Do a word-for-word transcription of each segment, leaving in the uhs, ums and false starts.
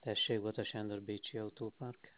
Tessék, Bota Sándor, Bécsi Autópark.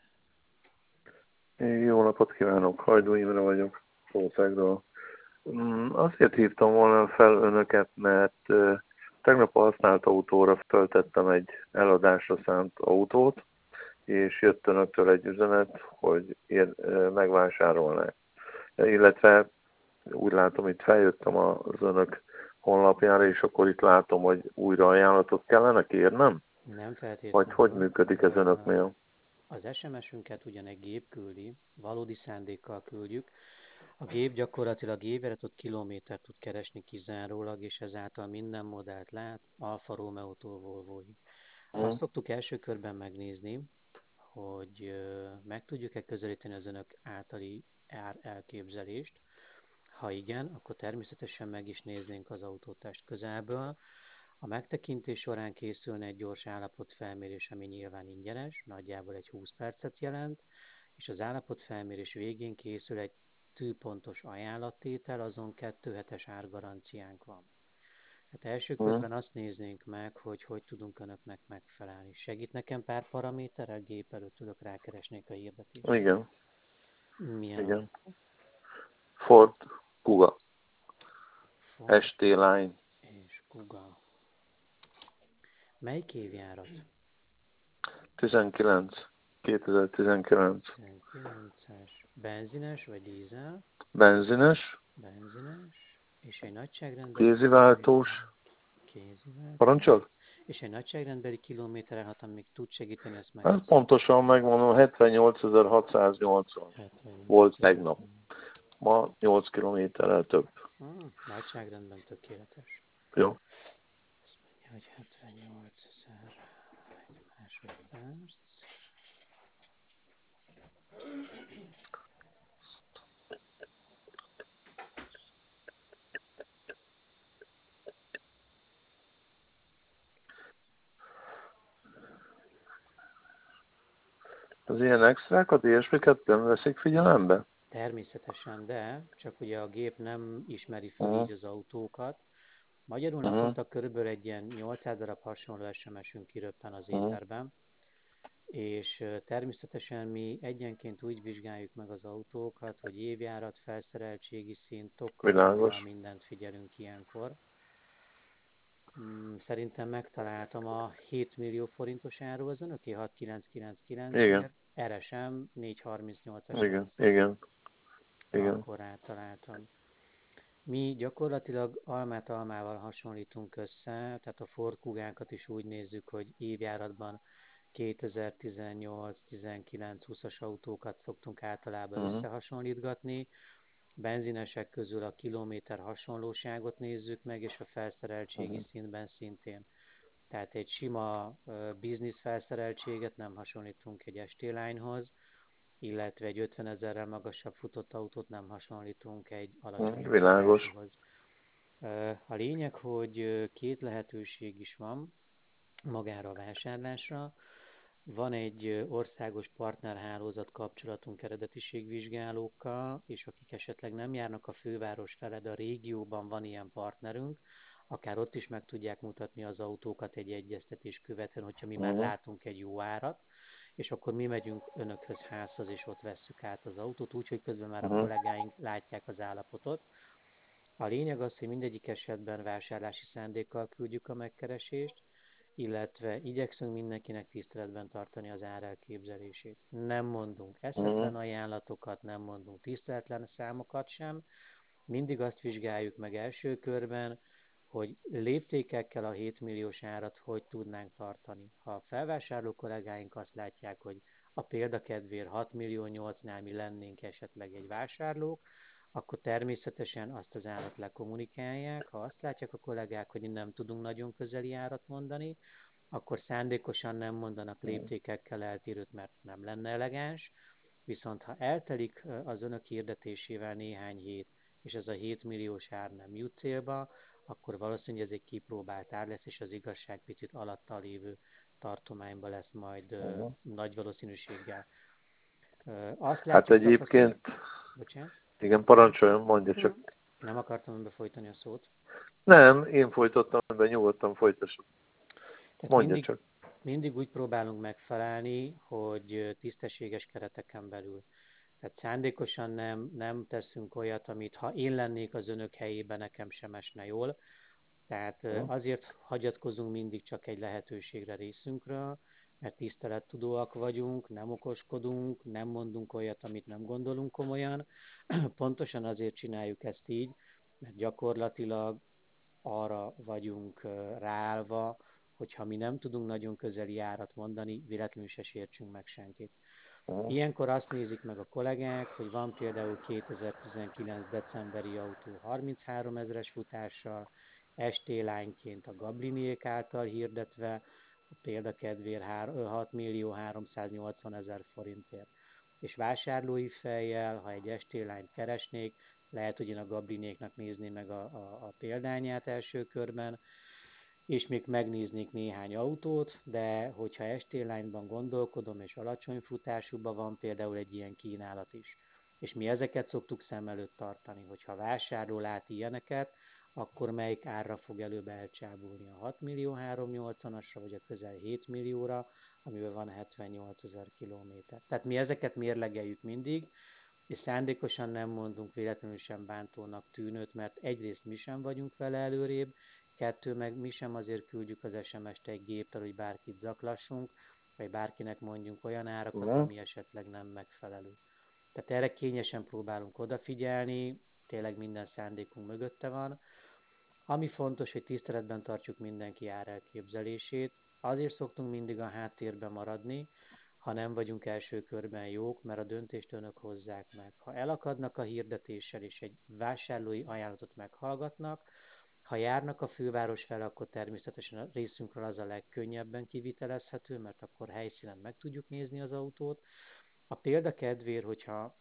Jó napot kívánok, Hajdú Imre vagyok, Szószágról. Mm, Azért hívtam volna fel önöket, mert eh, tegnap a használt autóra feltettem egy eladásra szánt autót, és jött önöktől egy üzenet, hogy ér, eh, megvásárolnák. Illetve úgy látom, itt feljöttem az önök honlapjára, és akkor itt látom, hogy újra ajánlatot kellene kérnem? Nem Vagy hogy feltétlenül. működik ez önöknél? Az es em es-ünket ugyan egy gép küldi, valódi szándékkal küldjük. A gép gyakorlatilag évjáratot kilométert tud keresni kizárólag, és ezáltal minden modellt lát, Alfa Romeo-tól Volvoig. Azt Mm. szoktuk első körben megnézni, hogy ö, meg tudjuk-e közelíteni az önök általi ár elképzelést. Ha igen, akkor természetesen meg is néznénk az autótest közelből. A megtekintés során készülne egy gyors állapotfelmérés, ami nyilván ingyenes, nagyjából egy húsz percet jelent, és az állapotfelmérés végén készül egy tűpontos ajánlattétel, azon kettő hetes árgaranciánk van. Hát első Mm. körben azt néznénk meg, hogy hogy tudunk önöknek megfelelni. Segít nekem pár paraméterrel, gép előtt tudok rákeresnék a hirdetésre. Igen, Milyen igen. autó? Ford Kuga, Ford es té Line. és Kuga. Melyik évjárat? tizenkilenc. kétezer-tizenkilenc. tizenkilences. Benzines vagy dízel? Benzines, Benzines. És egy nagyságrendbeli kéziváltós. kilométer. Kéziváltó. Parancsol? És egy nagyságrendbeli kilométeren, ha még tud segíteni, ezt Hát megköszönöm. pontosan megmondom, hetvennyolcezer-hatszáznyolcvan volt tegnap. hetvennyolcezer-hatszáznyolcvan. Ma nyolc kilométerrel több. Hmm, nagyságrendben tökéletes. Jó. Azt mondja, hogy hetvennyolcezer. Egy másodperc. Az ilyen extrákat, ilyesmiket nem veszik figyelembe? Természetesen, de csak ugye a gép nem ismeri föl így Uh-huh. az autókat. Magyarul Uh-huh. naponta körülbelül egy ilyen nyolcszáz darab hasonló es em es-ünk kiröppen az Uh-huh. éterben, és természetesen mi egyenként úgy vizsgáljuk meg az autókat, hogy évjárat, felszereltségi szint, tokkal, Világos. duggal, mindent figyelünk ilyenkor. Szerintem megtaláltam a hét millió forintos áru az önöké Igen. hatszázkilencvenkilencért, er es em négyszázharmincnyolcas Igen. lenszám. Igen. Igen. Akkor rátaláltam. Mi gyakorlatilag almát almával hasonlítunk össze, tehát a Ford Kugánkat is úgy nézzük, hogy évjáratban kétezer-tizennyolc, tizenkilenc, húszas autókat szoktunk általában Uh-huh. összehasonlítgatni. Benzinesek közül a kilométer hasonlóságot nézzük meg, és a felszereltségi Uh-huh. szintben szintén. Tehát egy sima uh, business felszereltséget nem hasonlítunk egy es té Line-hoz, illetve egy ötven ezerrel magasabb futott autót nem hasonlítunk egy Uh-huh. alacsonyabb Világos. futásúhoz. A lényeg, hogy két lehetőség is van magára a vásárlásra. Van egy országos partnerhálózat kapcsolatunk eredetiségvizsgálókkal, és akik esetleg nem járnak a főváros fele, de a régióban van ilyen partnerünk, akár ott is meg tudják mutatni az autókat egy egyeztetés követően, hogyha mi már Uh-huh. látunk egy jó árat, és akkor mi megyünk önökhöz házhoz, és ott vesszük át az autót, úgyhogy közben már a Uh-huh. kollégáink látják az állapotot. A lényeg az, hogy mindegyik esetben vásárlási szándékkal küldjük a megkeresést, illetve igyekszünk mindenkinek tiszteletben tartani az árelképzelését. Nem mondunk Uh-huh. eszetlen ajánlatokat, nem mondunk tiszteletlen számokat sem, mindig azt vizsgáljuk meg első körben, hogy léptékekkel a hét milliós árat hogy tudnánk tartani. Ha a felvásárló kollégáink azt látják, hogy a példakedvéért hat millió nyolcnál mi lennénk esetleg egy vásárlók, akkor természetesen azt az árat lekommunikálják. Ha azt látják a kollégák, hogy nem tudunk nagyon közeli árat mondani, akkor szándékosan nem mondanak léptékekkel eltérőt, mert nem lenne elegáns. Viszont ha eltelik az önök hirdetésével néhány hét, és ez a hét milliós ár nem jut célba, akkor valószínűleg ez egy kipróbált ár lesz, és az igazság picit alatta lévő tartományban lesz majd ö, Uh-huh. nagy valószínűséggel. Ö, azt Hát látjuk tapasztalat... egyébként, Bocsánat? igen, parancsoljon, mondja csak. Nem akartam befolytani a szót. Nem, én folytottam, de nyugodtan folytassuk. Tehát Mondja mindig, csak. mindig úgy próbálunk megfelelni, hogy tisztességes kereteken belül. Tehát szándékosan nem, nem teszünk olyat, amit ha én lennék az önök helyében, nekem sem esne jól. Tehát azért hagyatkozunk mindig csak egy lehetőségre részünkről, mert tisztelettudóak vagyunk, nem okoskodunk, nem mondunk olyat, amit nem gondolunk komolyan. Pontosan azért csináljuk ezt így, mert gyakorlatilag arra vagyunk ráállva, hogyha mi nem tudunk nagyon közeli árat mondani, véletlenül se sértsünk meg senkit. Ilyenkor azt nézik meg a kollégák, hogy van például kétezer-tizenkilenc decemberi autó harminchárom ezres futással, estélánként a Gabliniék által hirdetve, a példakedvér hat millió háromszáznyolcvan ezer forintért. És vásárlói fejjel, ha egy estélányt keresnék, lehet, hogy én a Gablinéknak nézném meg a, a, a példányát első körben, és még megnéznék néhány autót, de hogyha estélányban gondolkodom, és alacsony futásúban van például egy ilyen kínálat is. És mi ezeket szoktuk szem előtt tartani, hogyha vásárló lát ilyeneket, akkor melyik árra fog előbb elcsábulni, a hat millió háromszáznyolcvanasra, vagy a közel hét millióra, amiben van hetvennyolc ezer kilométer. Tehát mi ezeket mérlegeljük mindig, és szándékosan nem mondunk véletlenül sem bántónak tűnőt, mert egyrészt mi sem vagyunk vele előrébb, kettő meg mi sem azért küldjük az es em est egy géppel, hogy bárkit zaklassunk, vagy bárkinek mondjunk olyan árakat, ami esetleg nem megfelelő. Tehát erre kényesen próbálunk odafigyelni, tényleg minden szándékunk mögötte van. Ami fontos, hogy tiszteletben tartjuk mindenki árelképzelését, azért szoktunk mindig a háttérben maradni, ha nem vagyunk első körben jók, mert a döntést önök hozzák meg. Ha elakadnak a hirdetéssel és egy vásárlói ajánlatot meghallgatnak, ha járnak a főváros fel, akkor természetesen a részünkről az a legkönnyebben kivitelezhető, mert akkor helyszínen meg tudjuk nézni az autót. A példa kedvéért, hogyha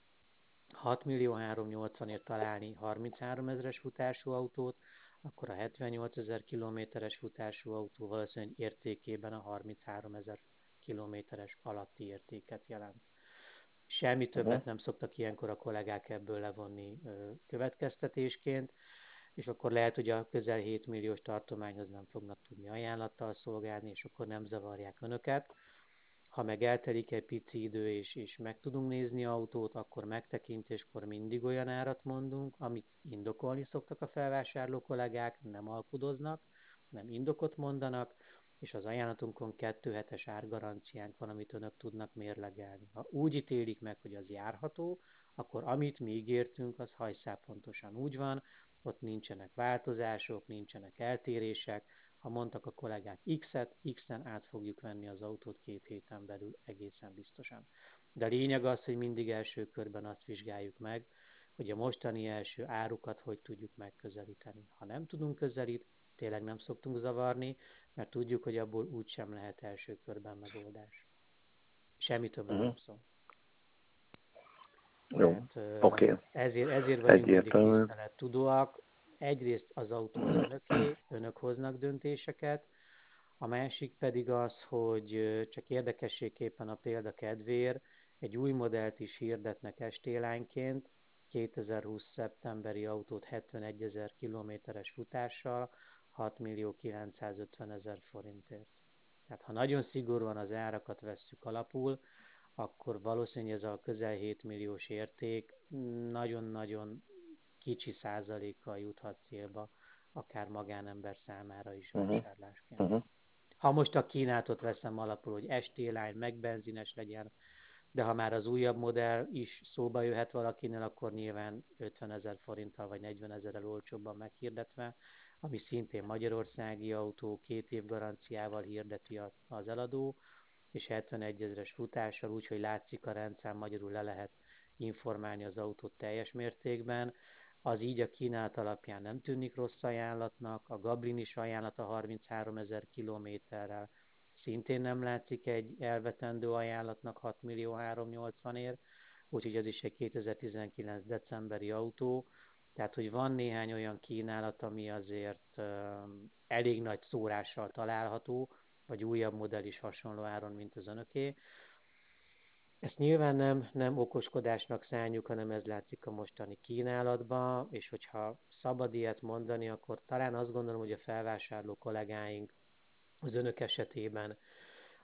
hat millió háromszáznyolcvanért találni harminchárom ezres futású autót, akkor a hetvennyolc ezer kilométeres futású autó valószínűleg értékében a harminchárom ezer kilométeres alatti értéket jelent. Semmi többet uh-huh. nem szoktak ilyenkor a kollégák ebből levonni ö, következtetésként, és akkor lehet, hogy a közel hét milliós tartományhoz nem fognak tudni ajánlattal szolgálni, és akkor nem zavarják önöket. Ha meg eltelik egy pici idő, és, és meg tudunk nézni autót, akkor megtekintéskor mindig olyan árat mondunk, amit indokolni szoktak a felvásárló kollégák, nem alkudoznak, nem indokot mondanak, és az ajánlatunkon kettő hetes árgaranciánk van, amit önök tudnak mérlegelni. Ha úgy ítélik meg, hogy az járható, akkor amit mi ígértünk, az hajszál pontosan úgy van, ott nincsenek változások, nincsenek eltérések. Ha mondtak a kollégák X-et, X-en át fogjuk venni az autót két héten belül egészen biztosan. De a lényeg az, hogy mindig első körben azt vizsgáljuk meg, hogy a mostani első árukat hogy tudjuk megközelíteni. Ha nem tudunk közelíteni, tényleg nem szoktunk zavarni, mert tudjuk, hogy abból úgysem lehet első körben megoldás. Semmi többről uh-huh. nem szól. Jó, oké. Okay. Ezért, ezért vagyunk mindig tisztelettudóak. Egyrészt az autó az önöké, önök hoznak döntéseket, a másik pedig az, hogy csak érdekességképpen a példa kedvéért egy új modellt is hirdetnek estélánként, kétezer-húsz szeptemberi autót hetvenegy ezer kilométeres futással, hat millió kilencszázötven ezer forintért. Tehát ha nagyon szigorúan az árakat vesszük alapul, akkor valószínűleg ez a közel hét milliós érték nagyon-nagyon kicsi százalékkal juthat célba, akár magánember számára is vásárlásként. Uh-huh. Ha most a kínálatot veszem alapul, hogy estélány, meg benzines legyen, de ha már az újabb modell is szóba jöhet valakinél, akkor nyilván ötven ezer forinttal vagy negyven ezerrel olcsóbban meghirdetve, ami szintén magyarországi autó, két év garanciával hirdeti az eladó, és hetvenegy ezeres futással, úgyhogy látszik a rendszám, magyarul le lehet informálni az autót teljes mértékben. Az így a kínálat alapján nem tűnik rossz ajánlatnak, a Gablin is ajánlata harminchárom ezer kilométerrel, szintén nem látszik egy elvetendő ajánlatnak hat millió háromszáznyolcvanért, úgyhogy az is egy kétezer-tizenkilenc decemberi autó, tehát hogy van néhány olyan kínálat, ami azért uh, elég nagy szórással található, vagy újabb modell is hasonló áron, mint az önöké. Ezt nyilván nem, nem okoskodásnak szánjuk, hanem ez látszik a mostani kínálatban, és hogyha szabad ilyet mondani, akkor talán azt gondolom, hogy a felvásárló kollégáink az önök esetében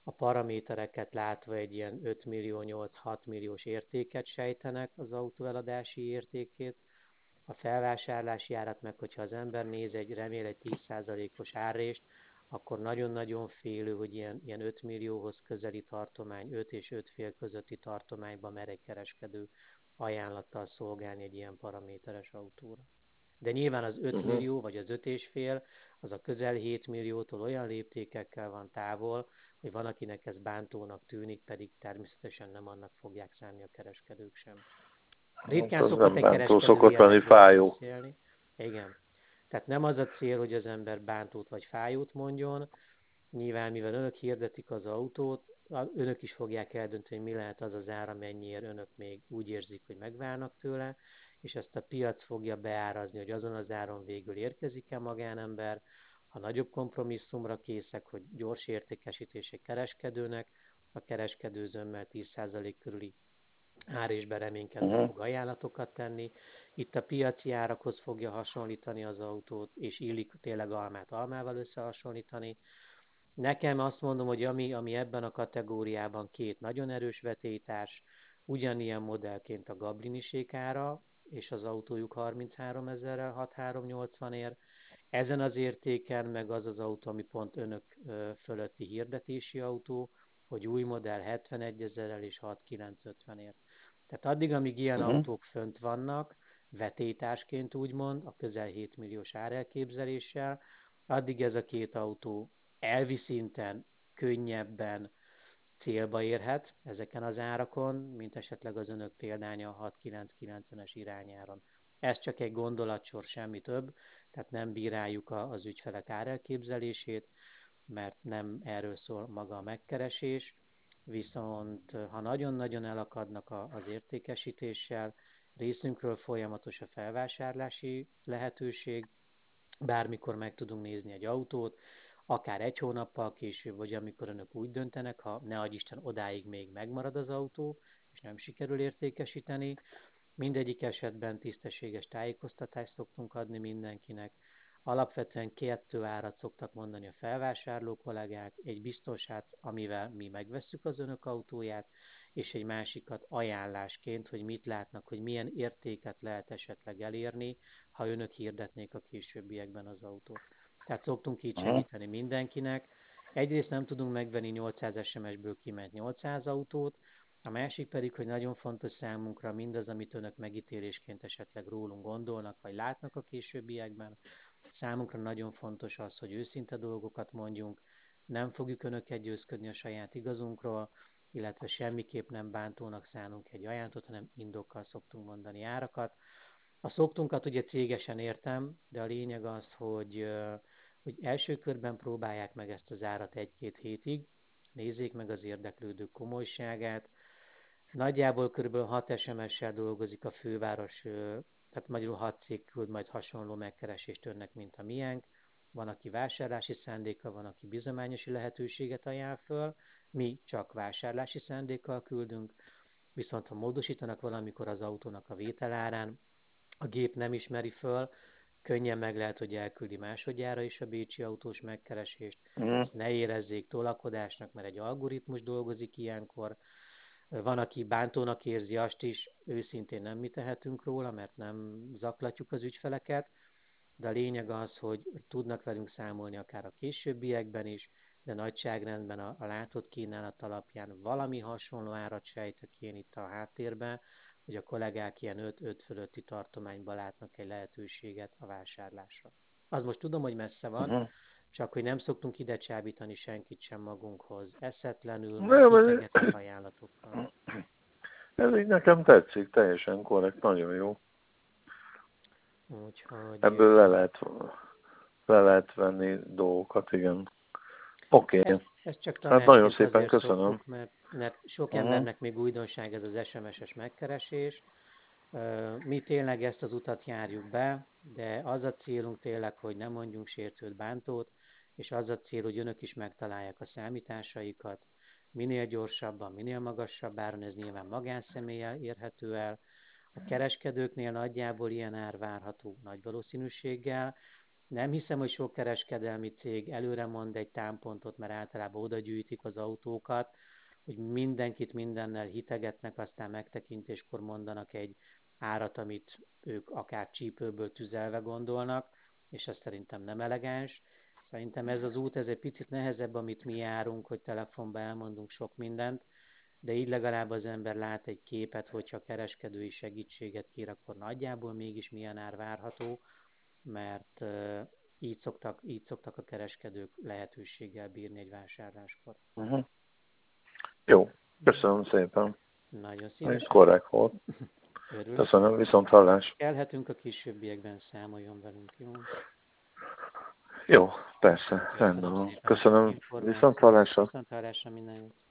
a paramétereket látva egy ilyen öt millió, nyolc-hat milliós értéket sejtenek az autó eladási értékét. A felvásárlási árat meg, hogyha az ember néz egy, remél egy tíz százalékos árrést, akkor nagyon-nagyon félő, hogy ilyen, ilyen öt millióhoz közeli tartomány, öt és öt fél közötti tartományban mer egy kereskedő ajánlattal szolgálni egy ilyen paraméteres autóra. De nyilván az öt Uh-huh. millió vagy az öt és fél, az a közel hét milliótól olyan léptékekkel van távol, hogy van, akinek ez bántónak tűnik, pedig természetesen nem annak fogják szánni a kereskedők sem. Hát Ritkán az szokott nem egy bántó, kereskedő szokott lenni ilyenekről fájó. beszélni. Igen. Tehát nem az a cél, hogy az ember bántót vagy fájót mondjon. Nyilván, mivel önök hirdetik az autót, önök is fogják eldönteni, hogy mi lehet az az ára, mennyiért önök még úgy érzik, hogy megválnak tőle, és ezt a piac fogja beárazni, hogy azon az áron végül érkezik-e magánember. Ha nagyobb kompromisszumra készek, hogy gyors értékesítés egy kereskedőnek, a kereskedő zömmel tíz százalék körüli árésben reménykedve Uh-huh. fog ajánlatokat tenni. Itt a piaci árakhoz fogja hasonlítani az autót, és illik tényleg almát almával összehasonlítani. Nekem azt mondom, hogy ami, ami ebben a kategóriában két nagyon erős vetélytárs, ugyanilyen modellként a Gablinisék ára, és az autójuk harminchárom ezerrel hatszáz-háromszáznyolcvan ér. Ezen az értéken meg az az autó, ami pont önök fölötti hirdetési autó, hogy új modell hetvenegy ezerrel és hatszáz-kilencszázötven ér. Tehát addig, amíg ilyen Uh-huh. autók fönt vannak, vetélytársként úgymond, a közel hét milliós árelképzeléssel, addig ez a két autó elvi szinten könnyebben célba érhet ezeken az árakon, mint esetleg az önök példánya a hatszáz-kilencszázkilencvenes irányáron. Ez csak egy gondolatsor, semmi több, tehát nem bíráljuk az ügyfelek árelképzelését, mert nem erről szól maga a megkeresés, viszont ha nagyon-nagyon elakadnak az értékesítéssel, részünkről folyamatos a felvásárlási lehetőség, bármikor meg tudunk nézni egy autót, akár egy hónappal később, vagy amikor önök úgy döntenek, ha ne adj Isten odáig még megmarad az autó, és nem sikerül értékesíteni. Mindegyik esetben tisztességes tájékoztatást szoktunk adni mindenkinek. Alapvetően kettő árat szoktak mondani a felvásárló kollégák, egy biztosát, amivel mi megvesszük az önök autóját, és egy másikat ajánlásként, hogy mit látnak, hogy milyen értéket lehet esetleg elérni, ha önök hirdetnék a későbbiekben az autót. Tehát szoktunk így Uh-huh. segíteni mindenkinek. Egyrészt nem tudunk megvenni nyolcszáz es em es-ből kiment nyolcszáz autót, a másik pedig, hogy nagyon fontos számunkra mindaz, amit önök megítélésként esetleg rólunk gondolnak, vagy látnak a későbbiekben. Számunkra nagyon fontos az, hogy őszinte dolgokat mondjunk, nem fogjuk önöket győzködni a saját igazunkról, illetve semmiképp nem bántónak szánunk egy ajánlatot, hanem indokkal szoktunk mondani árakat. A szoktunkat ugye cégesen értem, de a lényeg az, hogy, hogy első körben próbálják meg ezt az árat egy-két hétig, nézzék meg az érdeklődők komolyságát. Nagyjából kb. hat es em es-sel dolgozik a főváros, tehát magyarul hat cég küld majd hasonló megkeresést önnek, mint a miénk. Van, aki vásárlási szándéka, van, aki bizományosi lehetőséget ajánl föl, mi csak vásárlási szándékkal küldünk, viszont ha módosítanak valamikor az autónak a vételárán, a gép nem ismeri föl, könnyen meg lehet, hogy elküldi másodjára is a bécsi autós megkeresést. Uh-huh. Ezt ne érezzék tolakodásnak, mert egy algoritmus dolgozik ilyenkor. Van, aki bántónak érzi azt is, őszintén nem mi tehetünk róla, mert nem zaklatjuk az ügyfeleket, de a lényeg az, hogy tudnak velünk számolni akár a későbbiekben is, de nagyságrendben a, a látott kínálat alapján valami hasonló árat sejtek én itt a háttérben, hogy a kollégák ilyen öt-öt fölötti tartományban látnak egy lehetőséget a vásárlásra. Az most tudom, hogy messze van, Uh-huh. csak hogy nem szoktunk ide csábítani senkit sem magunkhoz, eszetlenül, meg Nem, ez, hitegetett ajánlatokkal. ez így nekem tetszik, teljesen korrekt, nagyon jó. Úgyhogy... Ebből le lehet, le lehet venni dolgokat, igen. Oké. Okay. Ezt, ezt csak Hát nagyon tanácsként szépen azért köszönöm. szoktuk, mert, mert sok Uh-huh. embernek még újdonság ez az es em es-es megkeresés. Mi tényleg ezt az utat járjuk be, de az a célunk tényleg, hogy nem mondjunk sértőt, bántót, és az a cél, hogy önök is megtalálják a számításaikat, minél gyorsabban, minél magasabb áron, ez nyilván magánszemélyel érhető el. A kereskedőknél nagyjából ilyen ár várható nagy valószínűséggel, Nem hiszem, hogy sok kereskedelmi cég előre mond egy támpontot, mert általában oda gyűjtik az autókat, hogy mindenkit mindennel hitegetnek, aztán megtekintéskor mondanak egy árat, amit ők akár csípőből tüzelve gondolnak, és ez szerintem nem elegáns. Szerintem ez az út, ez egy picit nehezebb, amit mi járunk, hogy telefonban elmondunk sok mindent, de így legalább az ember lát egy képet, hogyha kereskedői segítséget kér, akkor nagyjából mégis milyen ár várható, mert így szoktak, így szoktak a kereskedők lehetőséggel bírni egy vásárláskor. Uh-huh. Jó, köszönöm szépen. Nagyon Ez szívesen. korrekt volt. Örülök. Köszönöm, viszont hallás. Kelhetünk a későbbiekben, számoljon velünk, jó? Jó, persze, Köszönöm rendben van. szépen. Köszönöm, viszont hallásra. Viszont hallásra minden jót.